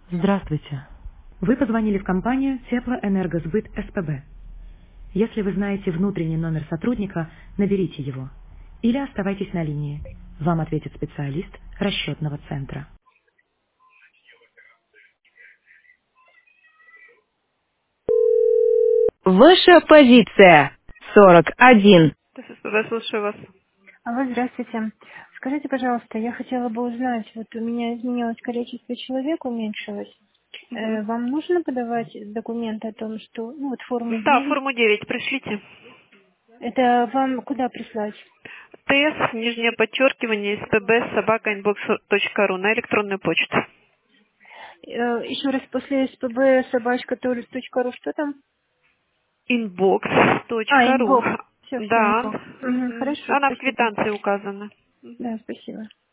Здравствуйте. Вы позвонили в компанию Теплоэнергосбыт СПБ. Если вы знаете внутренний номер сотрудника, наберите его. Или оставайтесь на линии. Вам ответит специалист расчетного центра. Ваша позиция 41. СПБ, слушаю вас. Алло, здравствуйте. Скажите, пожалуйста, я хотела бы узнать, вот у меня изменилось количество человек, уменьшилось. Мгм. Вам нужно подавать документы о том, что, ну вот форму Да, 9? форму 9 пришлите. Это вам куда прислать? ТС, нижнее подчеркивание, СПБ, собака, inbox.ru на электронную почту. Еще раз, после СПБ собачка ру, что там? Inbox.ru. Инбокс. Все, Да. инбокс. Мгм. Хорошо, Она в спасибо. квитанции указана. Мгм. Да, спасибо.